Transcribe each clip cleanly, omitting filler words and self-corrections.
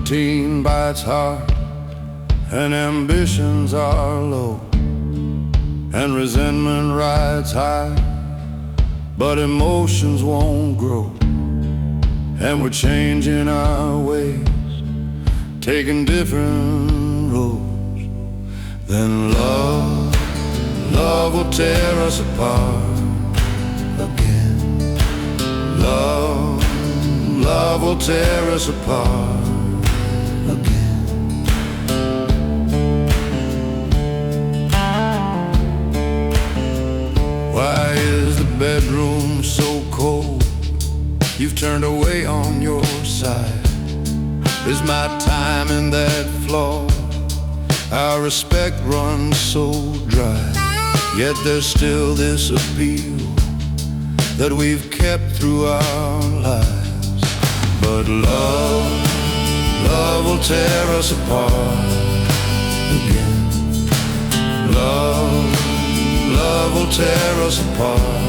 routine bites hard, and ambitions are low, and resentment rides high, but emotions won't grow. And we're changing our ways, taking different roads. Then love will tear us apart again. Love will tear us apart again. Why is the bedroom so cold? You've turned away on your side. Is my time in that flaw? Our respect runs so dry. Yet there's still this appeal that we've kept through our lives. But love will tear us apart again. Love will tear us apart.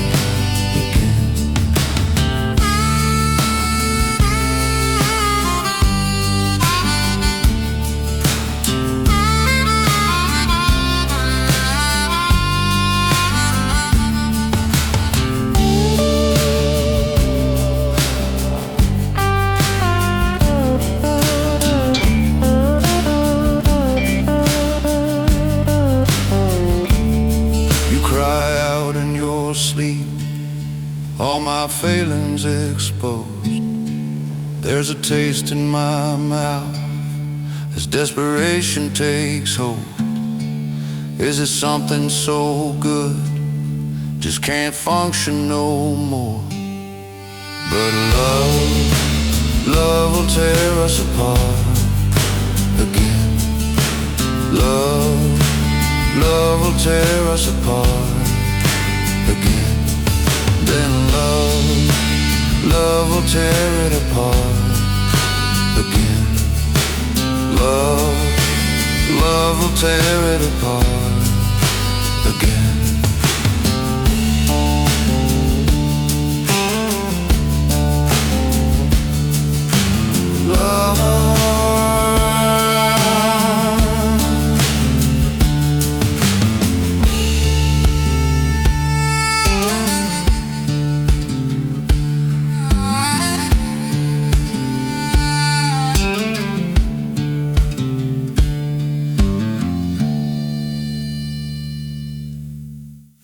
Sleep, all my failings exposed. There's a taste in my mouth as desperation takes hold. Is it something so good just can't function no more? But love will tear us apart again. Love will tear us apart again. Then love will tear it apart again. Love will tear it apart again.